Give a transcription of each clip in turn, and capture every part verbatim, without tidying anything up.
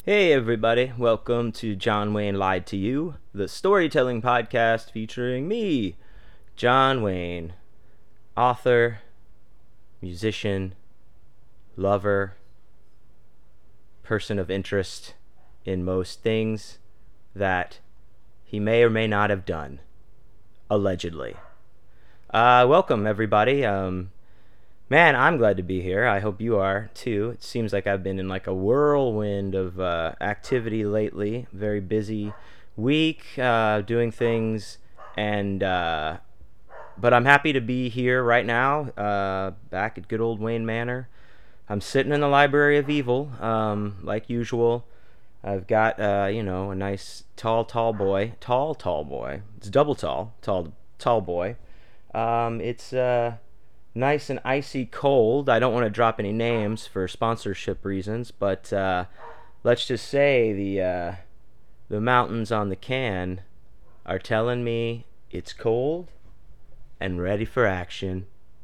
Hey everybody, welcome to John Wayne Lied to You, the storytelling podcast featuring me, John Wayne, author, musician, lover, person of interest in most things that he may or may not have done, allegedly. Uh, welcome everybody. Um, Man, I'm glad to be here. I hope you are too. It seems like I've been in like a whirlwind of uh, activity lately. Very busy week, uh, doing things, and uh, but I'm happy to be here right now, uh, back at good old Wayne Manor. I'm sitting in the Library of Evil, um, like usual. I've got uh, you know a nice tall, tall boy, tall, tall boy. It's double tall, tall, tall boy. Um, it's uh nice and icy cold. I don't want to drop any names for sponsorship reasons, but uh, let's just say the uh, the mountains on the can are telling me it's cold and ready for action.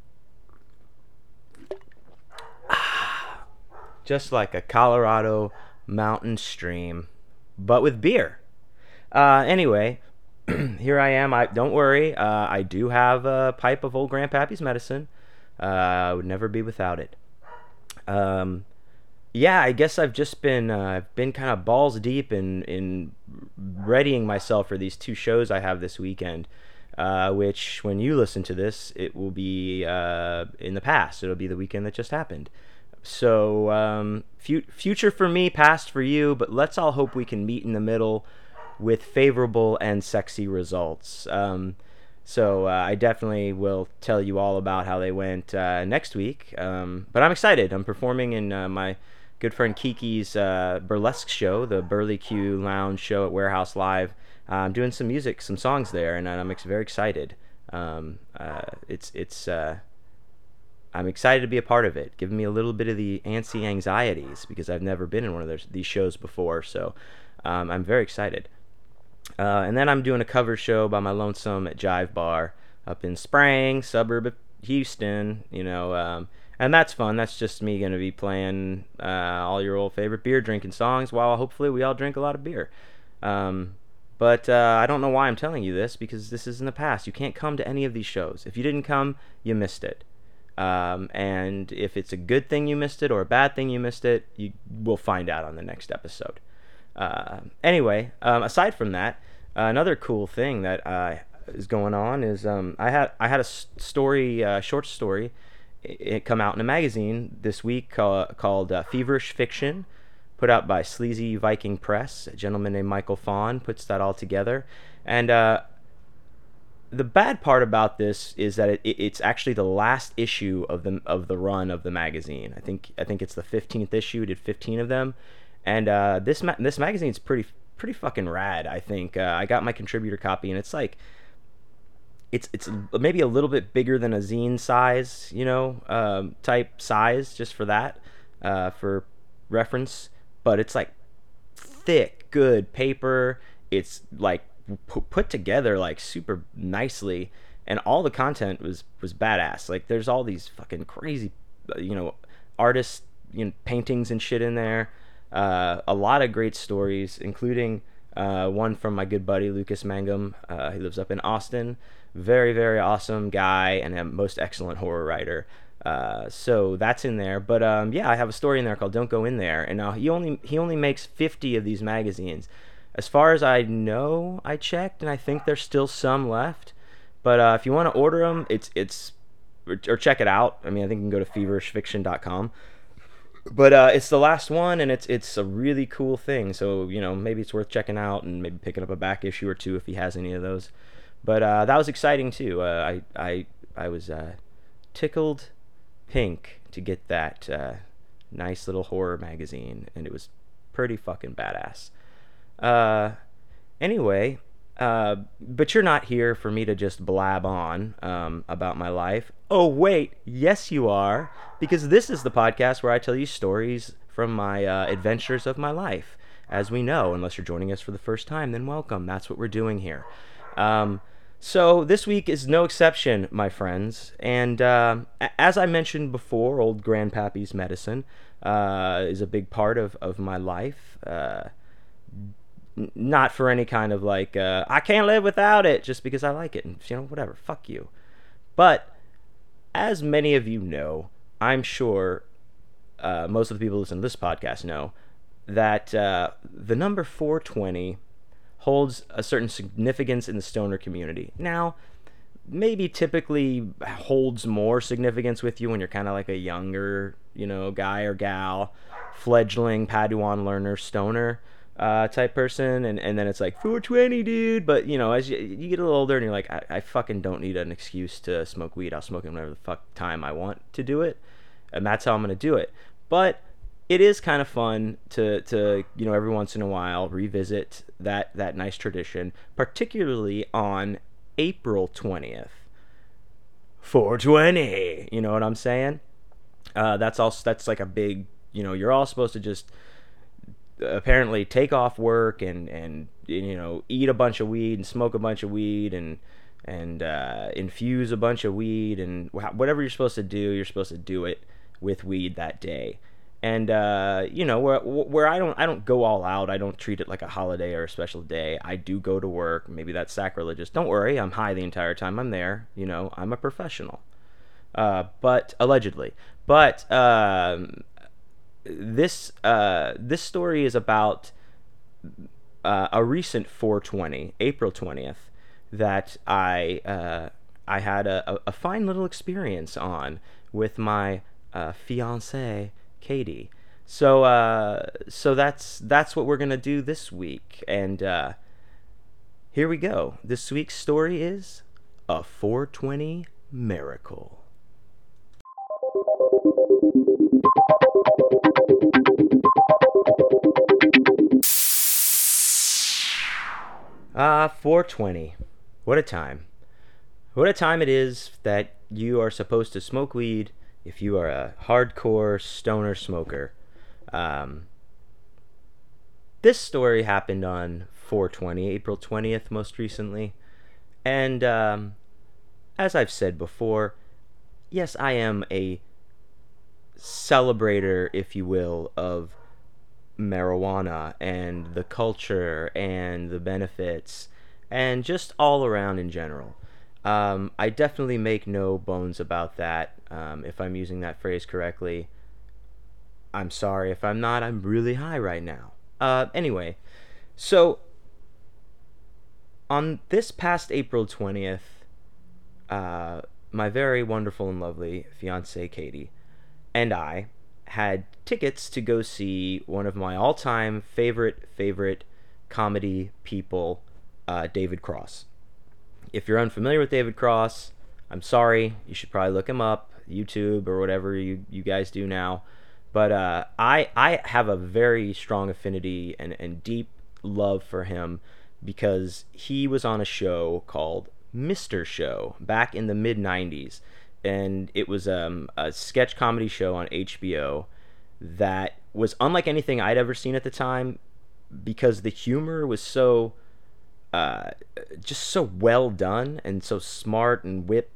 Just like a Colorado mountain stream, but with beer. Uh, anyway, here I am. I don't worry. Uh, I do have a pipe of old Grandpappy's medicine. Uh, I would never be without it. Um, yeah, I guess I've just been uh, I've been kind of balls deep in in readying myself for these two shows I have this weekend. Uh, which, when you listen to this, it will be uh, in the past. It'll be the weekend that just happened. So, um, fu- future for me, past for you. But let's all hope we can meet in the middle with favorable and sexy results. Um, So uh, I definitely will tell you all about how they went uh, next week. Um, but I'm excited. I'm performing in uh, my good friend Kiki's uh, burlesque show, the Burley Q Lounge show at Warehouse Live. Uh, I'm doing some music, some songs there, and I'm ex- very excited. Um, uh, it's it's. Uh, I'm excited to be a part of it, giving me a little bit of the antsy anxieties because I've never been in one of those, these shows before. So um, I'm very excited. Uh, and then I'm doing a cover show by my lonesome at Jive Bar up in Sprang, suburb of Houston, you know, um, and that's fun. That's just me going to be playing uh, all your old favorite beer drinking songs while hopefully we all drink a lot of beer. Um, but uh, I don't know why I'm telling you this because this is in the past. You can't come to any of these shows. If you didn't come, you missed it. Um, and if it's a good thing you missed it or a bad thing you missed it, you will find out on the next episode. Uh, anyway, um, aside from that, uh, another cool thing that uh, is going on is um, I had I had a story, uh, short story, it, it come out in a magazine this week call, called uh, Feverish Fiction, put out by Sleazy Viking Press. A gentleman named Michael Fawn puts that all together, and uh, the bad part about this is that it, it, it's actually the last issue of the of the run of the magazine. I think I think it's the fifteenth issue. We did fifteen of them. And uh, this ma- this magazine's pretty pretty fucking rad. I think uh, I got my contributor copy, and it's like it's it's maybe a little bit bigger than a zine size, you know, um, type size, just for that, uh, for reference. But it's like thick, good paper. It's like p- put together like super nicely, and all the content was was badass. Like there's all these fucking crazy, you know, artist you know paintings and shit in there. Uh, a lot of great stories, including uh, one from my good buddy Lucas Mangum. Uh, he lives up in Austin. Very, very awesome guy and a most excellent horror writer. Uh, so that's in there. But um, yeah, I have a story in there called "Don't Go In There." And now he only he only makes fifty of these magazines. As far as I know, I checked, and I think there's still some left. But uh, if you want to order them, it's it's or, or check it out. I mean, I think you can go to feverish fiction dot com. But uh, it's the last one, and it's it's a really cool thing. So you know, maybe it's worth checking out, and maybe picking up a back issue or two if he has any of those. But uh, that was exciting too. Uh, I I I was uh, tickled pink to get that uh, nice little horror magazine, and it was pretty fucking badass. Uh, anyway, uh, but you're not here for me to just blab on um, about my life. Oh, wait, yes, you are, because this is the podcast where I tell you stories from my uh, adventures of my life. As we know, unless you're joining us for the first time, then welcome. That's what we're doing here. Um, So this week is no exception, my friends. And uh, as I mentioned before, old Grandpappy's medicine uh, is a big part of, of my life. Uh, n- not for any kind of like, uh, I can't live without it, just because I like it. And, you know, whatever, fuck you. But as many of you know, I'm sure uh, most of the people who listen to this podcast know that uh, the number four twenty holds a certain significance in the stoner community. Now, maybe typically holds more significance with you when you're kind of like a younger, you know, guy or gal, fledgling Padawan learner, stoner uh, type person, and, and then it's like four twenty, dude. But you know, as you, you get a little older, and you're like, I, I fucking don't need an excuse to smoke weed. I'll smoke it whenever the fuck time I want to do it, and that's how I'm gonna do it. But it is kind of fun to to you know every once in a while revisit that that nice tradition, particularly on April twentieth. four twenty. You know what I'm saying? Uh, that's also that's like a big. You know, you're all supposed to just apparently take off work and and you know eat a bunch of weed and smoke a bunch of weed and and uh, infuse a bunch of weed and whatever you're supposed to do, you're supposed to do it with weed that day. And uh, you know where where I don't I don't go all out. I don't treat it like a holiday or a special day. I do go to work. Maybe that's sacrilegious. Don't worry, I'm high the entire time I'm there. You know, I'm a professional. Uh, but allegedly, but um, this uh, this story is about uh, a recent four twenty, April twentieth, that I uh, I had a, a fine little experience on with my uh, fiancée Katie. So uh, so that's that's what we're gonna do this week, and uh, here we go. This week's story is a four twenty miracle. Ah, four twenty. What a time. What a time it is that you are supposed to smoke weed if you are a hardcore stoner smoker. Um, this story happened on four twenty, April twentieth, most recently. And um, as I've said before, yes, I am a celebrator, if you will, of marijuana and the culture and the benefits and just all around in general. Um, I definitely make no bones about that. Um, if I'm using that phrase correctly, I'm sorry. If I'm not, I'm really high right now. Uh, anyway, so on this past April twentieth, uh, my very wonderful and lovely fiancée Katie and I had tickets to go see one of my all-time favorite favorite comedy people, uh, David Cross. If you're unfamiliar with David Cross, I'm sorry. You should probably look him up, YouTube or whatever you, you guys do now. But uh, I I have a very strong affinity and, and deep love for him because he was on a show called Mister Show back in the mid nineties, and it was um, a sketch comedy show on H B O that was unlike anything I'd ever seen at the time because the humor was so uh, just so well done and so smart and whip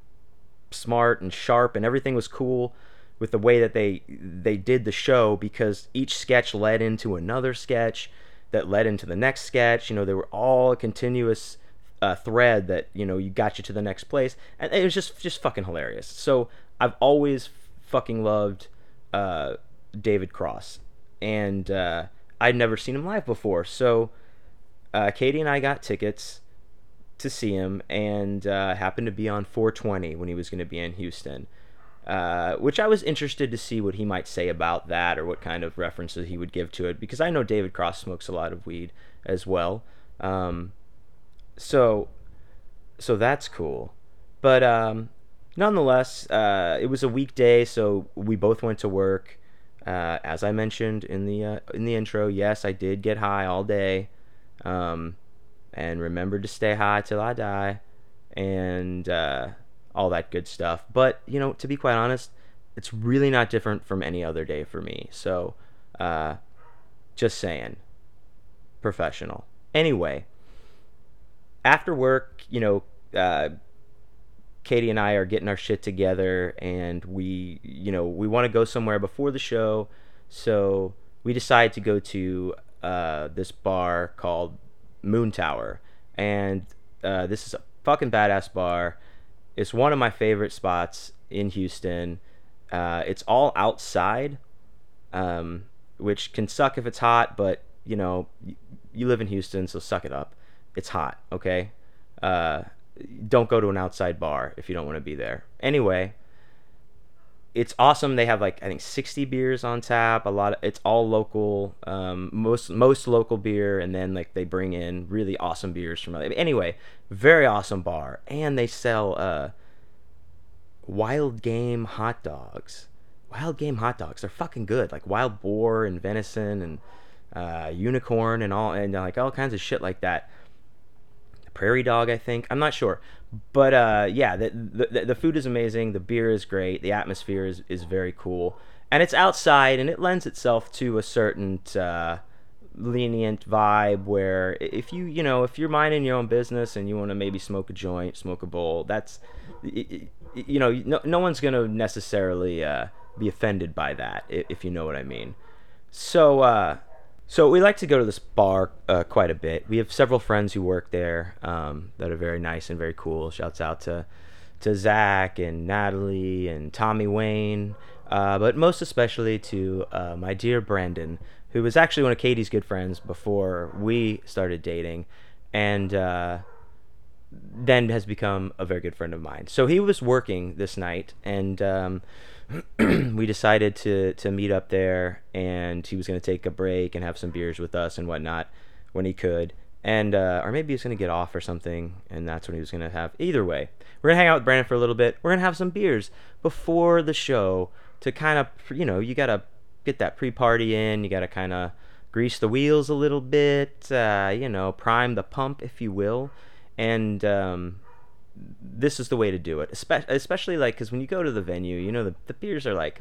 smart and sharp, and everything was cool with the way that they they did the show because each sketch led into another sketch that led into the next sketch. You know, they were all a continuous uh, thread that, you know, you got you to the next place, and it was just just fucking hilarious. So I've always fucking loved uh, David Cross, and uh, I'd never seen him live before. So uh, Katie and I got tickets to see him, and uh, happened to be on four twenty when he was going to be in Houston. Uh, which I was interested to see what he might say about that or what kind of references he would give to it, because I know David Cross smokes a lot of weed as well. Um, so, so that's cool. But um, nonetheless, uh, it was a weekday, so we both went to work. Uh, as I mentioned in the uh, in the intro, yes, I did get high all day, um, and remembered to stay high till I die, and uh, all that good stuff. But, you know, to be quite honest, it's really not different from any other day for me. So, uh, just saying. Professional. Anyway, after work, you know, uh, Katie and I are getting our shit together, and we, you know, we want to go somewhere before the show, so we decide to go to uh, this bar called Moon Tower, and uh, this is a fucking badass bar. It's one of my favorite spots in Houston. Uh, it's all outside, um, which can suck if it's hot, but you know, you, you live in Houston, so suck it up. It's hot, okay? Uh, don't go to an outside bar if you don't want to be there. Anyway, it's awesome. They have like I think sixty beers on tap. A lot of it's all local, um, most most local beer, and then like they bring in really awesome beers from. Anyway, very awesome bar, and they sell uh, wild game hot dogs. Wild game hot dogs. They're fucking good. Like wild boar and venison and uh, unicorn and all and like all kinds of shit like that. Prairie dog, I think. I'm not sure, but uh, yeah, the, the the food is amazing. The beer is great. The atmosphere is is very cool, and it's outside, and it lends itself to a certain uh, lenient vibe where if you you know if you're minding your own business and you want to maybe smoke a joint, smoke a bowl, that's you know no, no one's gonna necessarily uh, be offended by that if you know what I mean. So. Uh, So we like to go to this bar uh, quite a bit. We have several friends who work there um, that are very nice and very cool. Shouts out to to Zach and Natalie and Tommy Wayne, uh, but most especially to uh, my dear Brandon, who was actually one of Katie's good friends before we started dating, and uh, then has become a very good friend of mine. So he was working this night, and um, we decided to to meet up there, and he was going to take a break and have some beers with us and whatnot when he could, and uh, or maybe he was going to get off or something, and that's when he was going to have. Either way, we're gonna hang out with Brandon for a little bit. We're gonna have some beers before the show to kind of, you know, you gotta get that pre-party in. You gotta kind of grease the wheels a little bit, uh, you know, prime the pump, if you will, and. Um, this is the way to do it, especially, especially like because when you go to the venue, you know the, the beers are like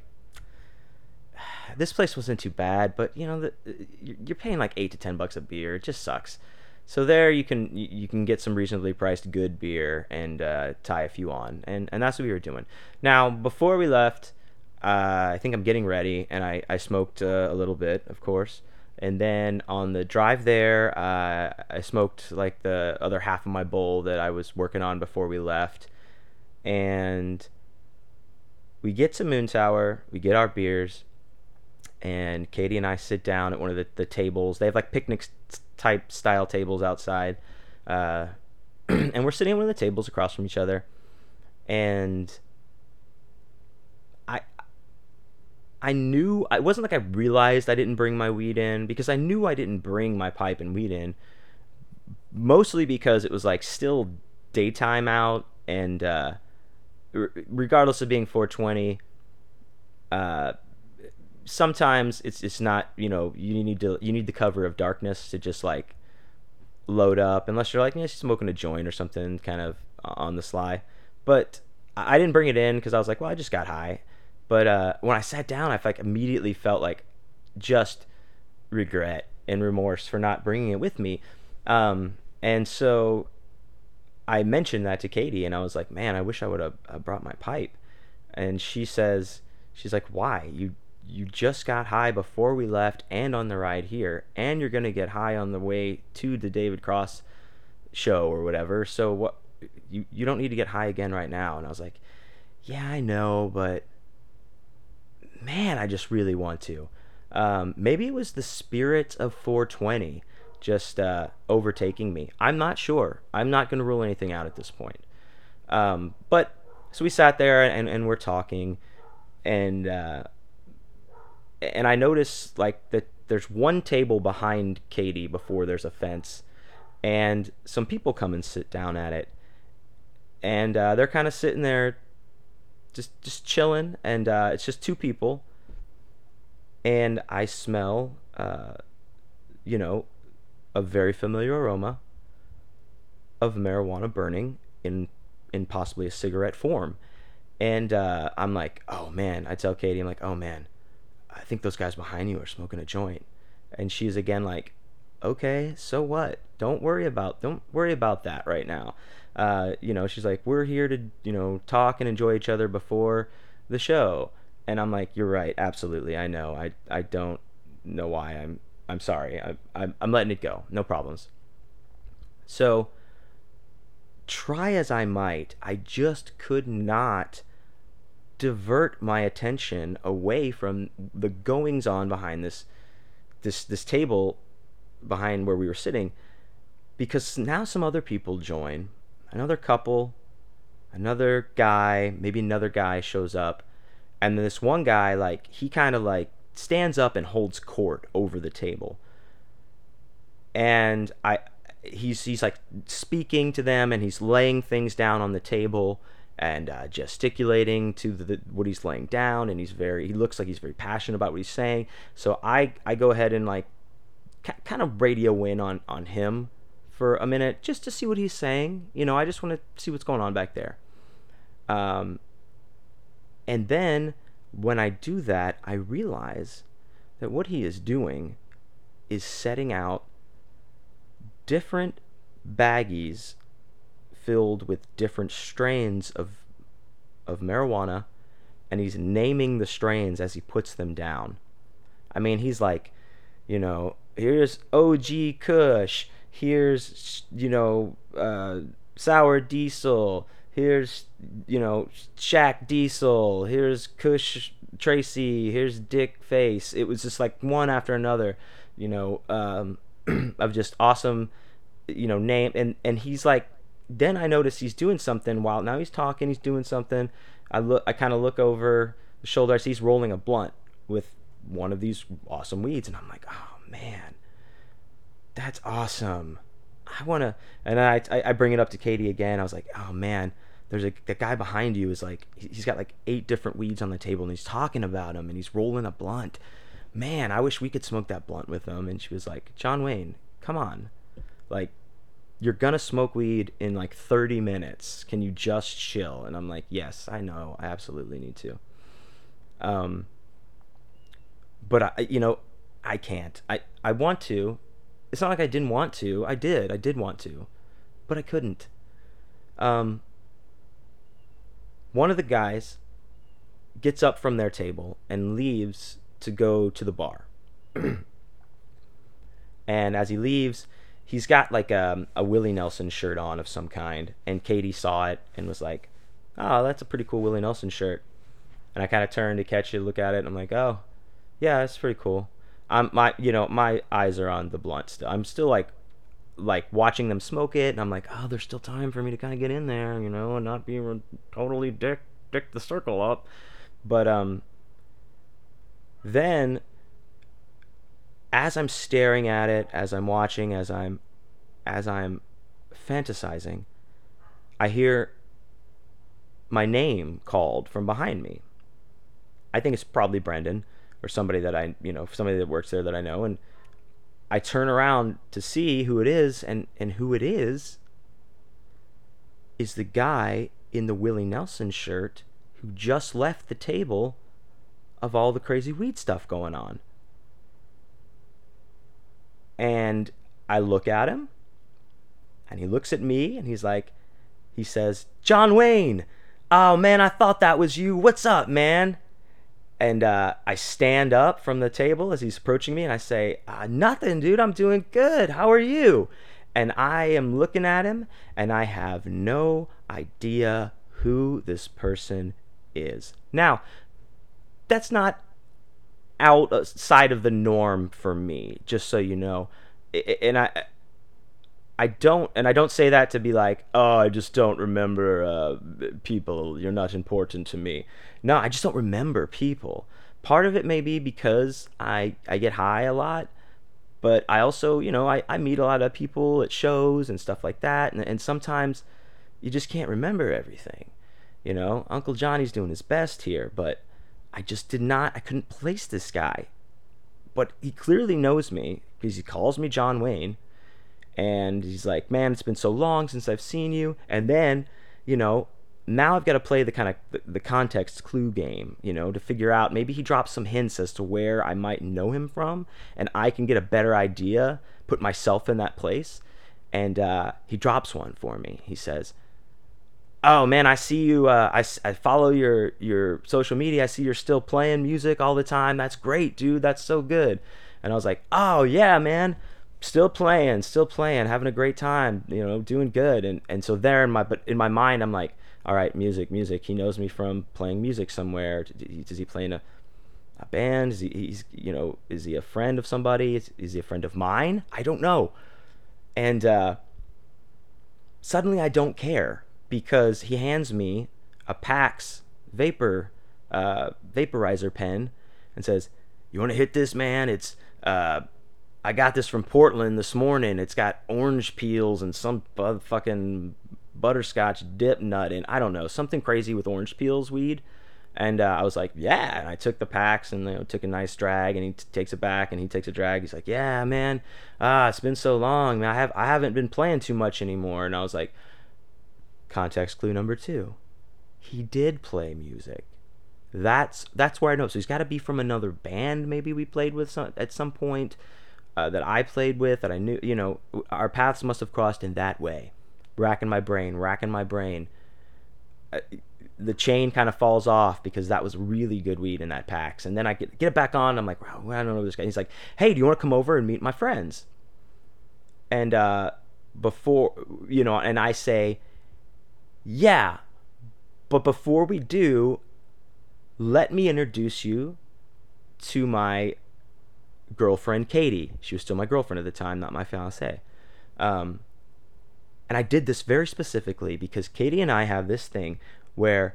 this place wasn't too bad, but you know the, you're paying like eight to ten bucks a beer. It just sucks. So there you can you can get some reasonably priced good beer and uh, tie a few on, and and that's what we were doing. Now before we left, uh, I think I'm getting ready, and I I smoked uh, a little bit, of course. And then on the drive there, uh, I smoked like the other half of my bowl that I was working on before we left. And we get to Moon Tower, we get our beers, and Katie and I sit down at one of the, the tables. They have like picnic type style tables outside. Uh, and we're sitting at one of the tables across from each other. And I I knew, it wasn't like I realized I didn't bring my weed in, because I knew I didn't bring my pipe and weed in, mostly because it was like still daytime out, and uh, r- regardless of being four twenty, uh, sometimes it's it's not, you know, you need to you need the cover of darkness to just like load up, unless you're like, yeah, she's smoking a joint or something kind of on the sly. But I didn't bring it in because I was like, well, I just got high. But uh, when I sat down, I like immediately felt like just regret and remorse for not bringing it with me. Um, and so I mentioned that to Katie, and I was like, man, I wish I would have uh, brought my pipe. And she says, she's like, why? You you just got high before we left and on the ride here, and you're going to get high on the way to the David Cross show or whatever. So what? You, you don't need to get high again right now. And I was like, yeah, I know, but man, I just really want to. Um, maybe it was the spirit of four twenty just uh, overtaking me. I'm not sure. I'm not going to rule anything out at this point. Um, but so we sat there and, and we're talking, and uh, and I noticed like that there's one table behind Katie before there's a fence, and some people come and sit down at it, and uh, they're kind of sitting there just just chilling, and uh, it's just two people, and I smell uh, you know a very familiar aroma of marijuana burning in in possibly a cigarette form. And uh, I'm like, oh man, I tell Katie, I'm like, oh man, I think those guys behind you are smoking a joint. And she's again like, okay, so what? Don't worry about don't worry about that right now. Uh, you know, she's like, we're here to, you know, talk and enjoy each other before the show. And I'm like, you're right, absolutely. I know. I I don't know why. I'm I'm sorry. I I'm, I'm letting it go. No problems. So, try as I might, I just could not divert my attention away from the goings on behind this this this table behind where we were sitting, because now some other people join. Another couple, another guy, maybe another guy shows up, and then this one guy, like, he kind of like stands up and holds court over the table. And I he's he's like speaking to them, and he's laying things down on the table, and uh, gesticulating to the, what he's laying down, and he's very he looks like he's very passionate about what he's saying. So I I go ahead and like kind of radio in on on him for a minute, just to see what he's saying. You know, I just want to see what's going on back there. Um, and then when I do that, I realize that what he is doing is setting out different baggies filled with different strains of of marijuana, and he's naming the strains as he puts them down. I mean, he's like, you know, here's O G Kush, here's, you know, uh, Sour Diesel, here's, you know, Shaq Diesel, here's Kush Tracy, here's Dick Face. It was just like one after another, you know, um, of just awesome, you know, name. And, and he's like, then I notice he's doing something while now he's talking, he's doing something. I look, I kind of look over the shoulder, I see he's rolling a blunt with one of these awesome weeds, and I'm like, oh man, that's awesome. I want to, and I, I bring it up to Katie again. I was like, oh man, there's a, the guy behind you is like, he's got like eight different weeds on the table, and he's talking about them, and he's rolling a blunt. Man, I wish we could smoke that blunt with him. And she was like, John Wayne, come on. Like, you're gonna smoke weed in like thirty minutes. Can you just chill? And I'm like, yes, I know. I absolutely need to. Um, but I, you know, I can't. I, I want to. It's not like I didn't want to. I did. I did want to, but I couldn't. Um, one of the guys gets up from their table and leaves to go to the bar. And as he leaves, he's got like a, a Willie Nelson shirt on of some kind. And Katie saw it and was like, oh, that's a pretty cool Willie Nelson shirt. And I kind of turned to catch it, look at it, and I'm like, oh, yeah, that's pretty cool. I'm my, you know, my eyes are on the blunt still. I'm still like, like watching them smoke it, and I'm like, oh, there's still time for me to kind of get in there, you know, and not be re- totally dick, dick the circle up. But um, then, as I'm staring at it, as I'm watching, as I'm, as I'm fantasizing, I hear my name called from behind me. I think it's probably Brendan, or somebody that I, you know, somebody that works there that I know. And I turn around to see who it is, and, and who it is is the guy in the Willie Nelson shirt who just left the table of all the crazy weed stuff going on. And I look at him, and he looks at me, and he's like, he says, John Wayne, oh man, I thought that was you. What's up, man? And uh, I stand up from the table as he's approaching me, and I say, uh, nothing, dude. I'm doing good. How are you? And I am looking at him, and I have no idea who this person is. Now, that's not outside of the norm for me, just so you know. And I... I don't, and I don't say that to be like, oh, I just don't remember uh, people. You're not important to me. No, I just don't remember people. Part of it may be because I, I get high a lot, but I also, you know, I, I meet a lot of people at shows and stuff like that, and, and sometimes you just can't remember everything. You know, Uncle Johnny's doing his best here, but I just did not, I couldn't place this guy. But he clearly knows me because he calls me John Wayne. And he's like, man, it's been so long since I've seen you. And then, you know, now I've got to play the kind of the, the context clue game, you know, to figure out, maybe he drops some hints as to where I might know him from, and I can get a better idea, put myself in that place. And uh, he drops one for me. He says, "Oh man, I see you. Uh, I, I follow your your social media. I see you're still playing music all the time. That's great, dude. That's so good." And I was like, "Oh yeah, man, still playing, still playing, having a great time. You know, doing good." And and so there in my but in my mind, I'm like, "All right, music, music. He knows me from playing music somewhere. Does he play in a, a band? Is he he's you know is he a friend of somebody? Is, is he a friend of mine? I don't know." And uh, suddenly I don't care, because he hands me a PAX vapor uh, vaporizer pen and says, "You want to hit this, man? It's uh, I got this from Portland this morning. It's got orange peels and some fucking butterscotch dip nut in. I don't know, something crazy with orange peels weed." And uh, I was like, "Yeah." And I took the packs and, you know, took a nice drag, and he t- takes it back and he takes a drag. He's like, "Yeah, man, ah, it's been so long. Man, I have I haven't been playing too much anymore." And I was like, context clue number two. He did play music. That's that's where I know. So he's got to be from another band. Maybe we played with some, at some point, uh, that I played with, that I knew. You know, our paths must have crossed in that way. Racking my brain, racking my brain. Uh, the chain kind of falls off, because that was really good weed in that PAX. And then I get, get it back on. I'm like, wow, I don't know this guy. He's like, "Hey, do you want to come over and meet my friends?" And uh, before, you know, and I say, "Yeah, but before we do, let me introduce you to my girlfriend, Katie." She was still my girlfriend at the time, not my fiance. Um, and I did this very specifically because Katie and I have this thing where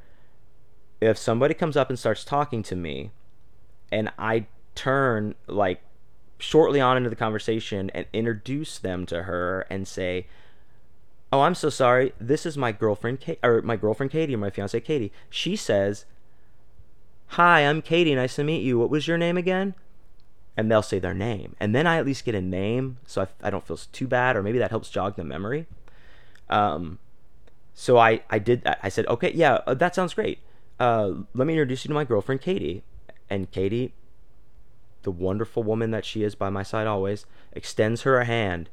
if somebody comes up and starts talking to me, and I turn like shortly on into the conversation and introduce them to her and say, "Oh, I'm so sorry. This is my girlfriend, Kate, or my girlfriend Katie, or my fiance Katie. She says, 'Hi, I'm Katie. Nice to meet you. What was your name again?'" And they'll say their name, and then I at least get a name, so I, I don't feel too bad, or maybe that helps jog the memory. Um, so I I did that. I said, "Okay, yeah, uh, that sounds great. Uh, let me introduce you to my girlfriend Katie." And Katie, the wonderful woman that she is by my side always, extends her a hand,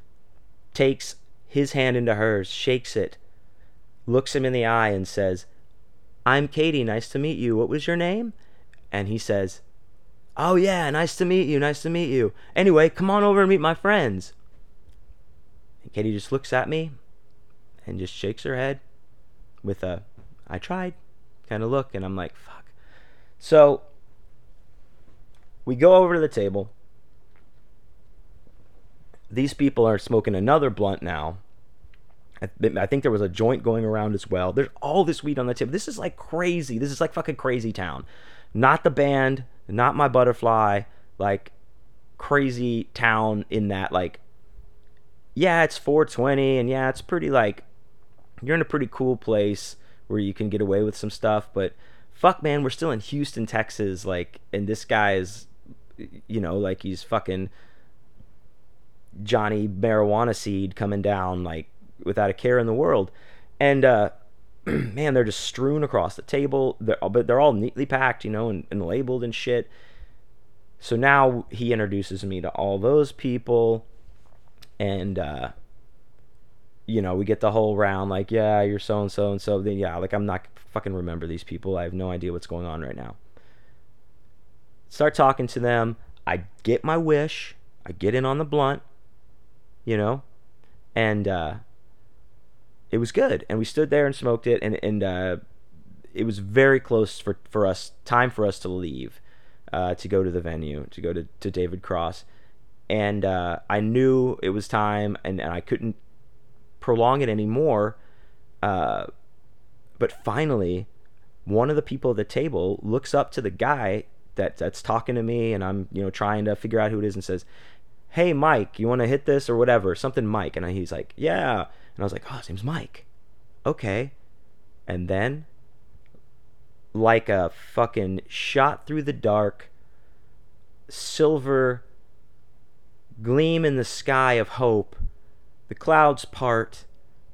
takes his hand into hers, shakes it, looks him in the eye, and says, "I'm Katie. Nice to meet you. What was your name?" And he says, "Oh yeah, nice to meet you. Nice to meet you. Anyway, come on over and meet my friends." And Katie just looks at me and just shakes her head with a "I tried" kind of look, and I'm like, fuck. So we go over to the table. These people are smoking another blunt now. I think there was a joint going around as well. There's all this weed on the table. This is like crazy. This is like fucking crazy town. Not the band, not my butterfly, like crazy town in that, like, yeah, it's four twenty, and yeah, it's pretty, like, you're in a pretty cool place where you can get away with some stuff, but fuck, man, we're still in Houston, Texas, like, and this guy is, you know, like he's fucking Johnny Marijuana Seed coming down, like, without a care in the world. And uh man, they're just strewn across the table. They're but they're all neatly packed, you know, and, and labeled and shit. So now he introduces me to all those people, and uh you know, we get the whole round, like, "Yeah, you're so and so and so." Then yeah, like, I'm not fucking remember these people. I have no idea what's going on right now. Start talking to them. I get my wish. I get in on the blunt, you know, and uh it was good, and we stood there and smoked it, and and uh, it was very close for, for us, time for us to leave, uh, to go to the venue, to go to, to David Cross, and uh, I knew it was time, and, and I couldn't prolong it anymore, uh, but finally, one of the people at the table looks up to the guy that that's talking to me, and I'm, you know, trying to figure out who it is, and says, "Hey, Mike, you want to hit this or whatever?" Something Mike, and he's like, "Yeah." And I was like, "Oh, his name's Mike. Okay." And then, like a fucking shot through the dark, silver gleam in the sky of hope, the clouds part,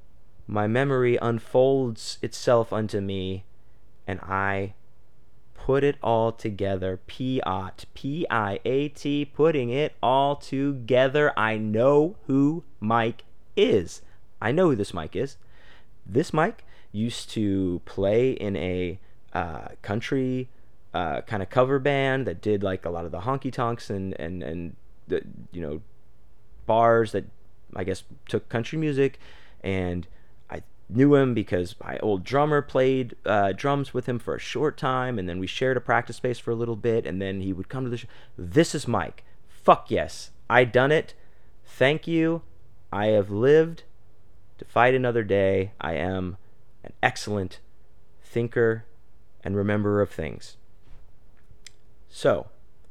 my memory unfolds itself unto me, and I put it all together. P-I-A-T, P I A T, putting it all together. I know who Mike is. I know who this Mike is. This Mike used to play in a uh, country uh, kind of cover band that did like a lot of the honky tonks and and and the, you know, bars that I guess took country music. And I knew him because my old drummer played uh, drums with him for a short time, and then we shared a practice space for a little bit, and then he would come to the show. This is Mike. Fuck yes, I done it. Thank you. I have lived to fight another day. I am an excellent thinker and rememberer of things. So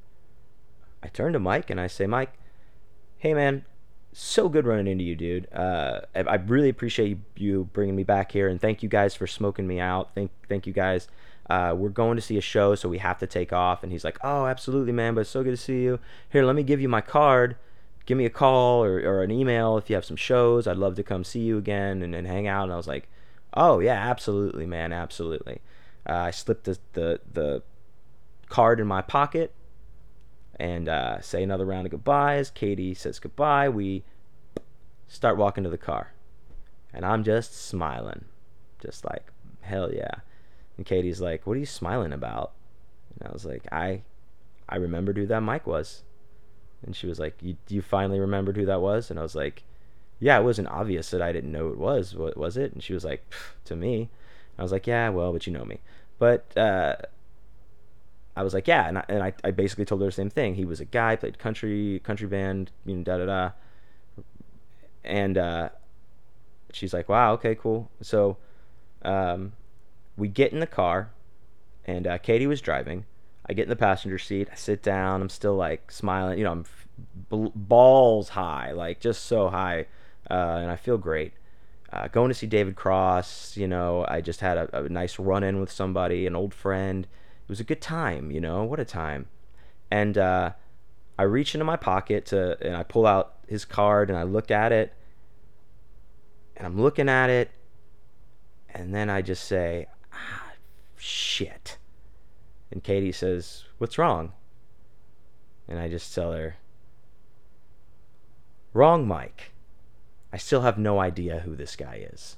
I turn to Mike and I say, Mike, hey man, so good running into you, dude. Uh, I, I really appreciate you, you bringing me back here, and thank you guys for smoking me out. Thank, thank you guys. Uh, we're going to see a show, so we have to take off. And he's like, oh, absolutely, man, but it's so good to see you. Here, let me give you my card. Give me a call or, or an email if you have some shows. I'd love to come see you again and, and hang out. And I was like, oh, yeah, absolutely, man, absolutely. Uh, I slipped the, the, the card in my pocket and uh, say another round of goodbyes. Katie says goodbye. We start walking to the car, and I'm just smiling, just like, hell yeah. And Katie's like, what are you smiling about? And I was like, I I remembered who that Mike was. And she was like, you, you finally remembered who that was? And I was like, yeah, it wasn't obvious that I didn't know it was. What was it? And she was like, to me. And I was like, yeah, well, but you know me. But uh, I was like, yeah, and I, and I, I basically told her the same thing. He was a guy, played country, country band, you know, da da da. And uh, she's like, wow, okay, cool. So um, we get in the car, and uh, Katie was driving. I get in the passenger seat. I sit down. I'm still like smiling. You know, I'm f- b- balls high, like just so high, uh, and I feel great. Uh, going to see David Cross. You know, I just had a, a nice run-in with somebody, an old friend. It was a good time. You know, what a time. And uh, I reach into my pocket to, and I pull out his card, and I look at it, and I'm looking at it, and then I just say, ah, shit. And Katie says, what's wrong? And I just tell her, wrong, Mike. I still have no idea who this guy is.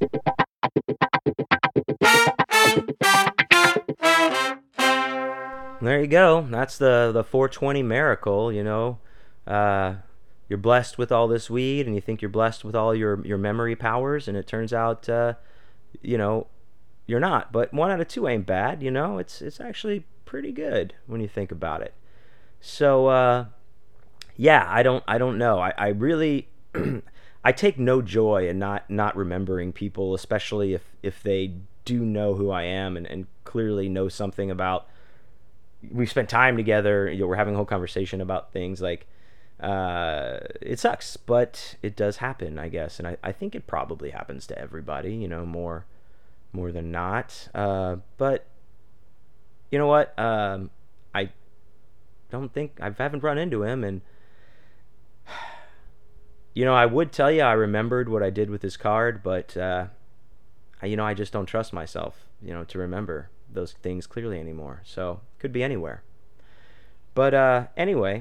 There you go. That's the, the four twenty miracle, you know. Uh, you're blessed with all this weed, and you think you're blessed with all your, your memory powers, and it turns out, uh, you know, you're not. But one out of two ain't bad, you know. It's it's actually pretty good when you think about it. So uh, yeah, I don't I don't know. I, I really I take no joy in not not remembering people, especially if if they do know who I am and, and clearly know something about. We've spent time together. You know, we're having a whole conversation about things like. Uh, it sucks, but it does happen, I guess, and I, I think it probably happens to everybody. You know, more more than not. Uh, but you know what? Um, I don't think I haven't run into him, and you know, I would tell you I remembered what I did with his card, but uh, I, you know, I just don't trust myself, you know, to remember those things clearly anymore. So could be anywhere. But uh, anyway,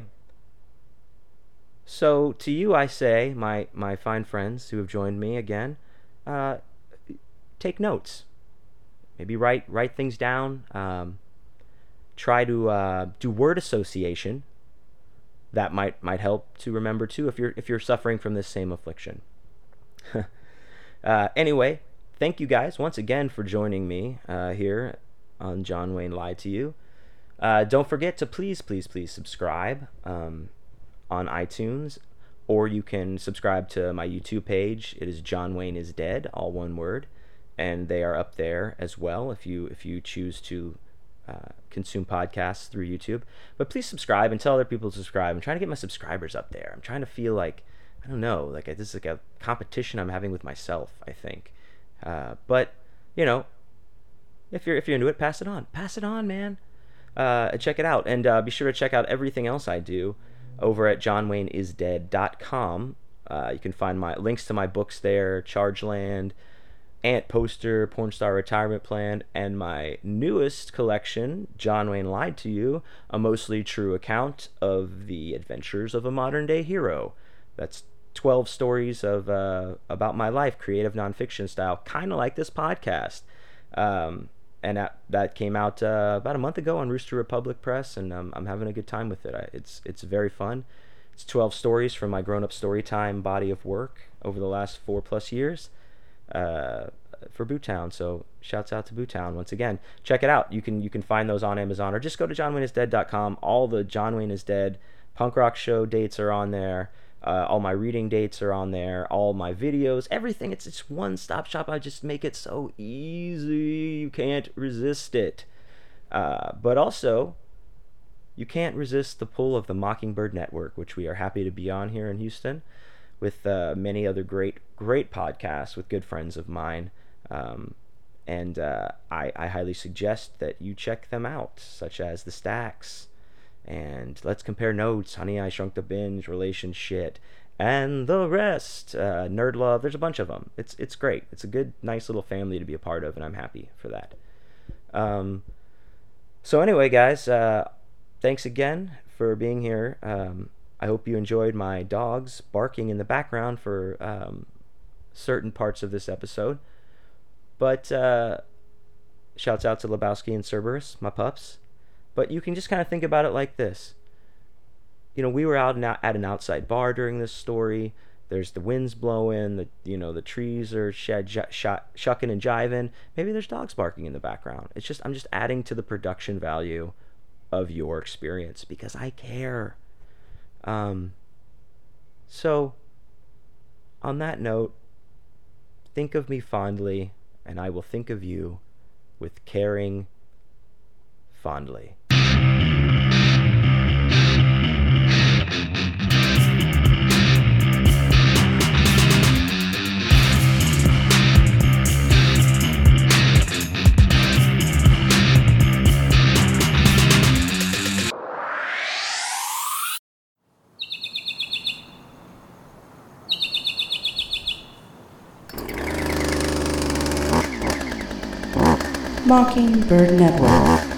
so to you I say, my my fine friends who have joined me again, uh, take notes. Maybe write write things down. Um, try to uh, do word association. That might might help to remember too if you're if you're suffering from this same affliction. uh, anyway, thank you guys once again for joining me uh, here on John Wayne Lied to You. Uh, don't forget to please please please subscribe um, on iTunes, or you can subscribe to my YouTube page. It is John Wayne is Dead, all one word, and they are up there as well if you if you choose to uh, consume podcasts through YouTube. But please subscribe and tell other people to subscribe. I'm trying to get my subscribers up there. I'm trying to feel like, I don't know, like this is like a competition I'm having with myself, I think. Uh, but you know, if you're if you're into it, pass it on. Pass it on, man. Uh, check it out, and uh, be sure to check out everything else I do over at john wayne is dead dot com. Uh, you can find my links to my books there, Chargeland, Ant Poster, Porn Star Retirement Plan, and my newest collection, John Wayne Lied to You, a mostly true account of the adventures of a modern day hero. That's twelve stories of uh, about my life, creative nonfiction style, kind of like this podcast. Um, and that, that came out uh, about a month ago on Rooster Republic Press, and um, I'm having a good time with it. I, it's it's very fun. It's twelve stories from my grown-up storytime body of work over the last four plus years uh, for Bootown. So shouts out to Bootown once again. Check it out. You can you can find those on Amazon, or just go to john wayne is dead dot com. All the John Wayne is Dead punk rock show dates are on there. Uh, all my reading dates are on there. All my videos, everything. It's it's one stop shop. I just make it so easy. You can't resist it. Uh, but also, you can't resist the pull of the Mockingbird Network, which we are happy to be on here in Houston, with uh, many other great, great podcasts with good friends of mine. Um, and uh, I, I highly suggest that you check them out, such as The Stacks, and Let's Compare Notes, Honey, I Shrunk the Binge, Relation Shit, and the rest. Uh, Nerd Love, there's a bunch of them. It's, it's great. It's a good, nice little family to be a part of, and I'm happy for that. Um, so anyway, guys, uh, thanks again for being here. Um, I hope you enjoyed my dogs barking in the background for um, certain parts of this episode. But uh, shouts out to Lebowski and Cerberus, my pups. But you can just kind of think about it like this. You know, we were out at an outside bar during this story. There's the winds blowing, the you know the trees are shed, sh- sh- shucking and jiving. Maybe there's dogs barking in the background. It's just I'm just adding to the production value of your experience because I care. Um, so, on that note, think of me fondly, and I will think of you with caring fondly. Mockingbird Network.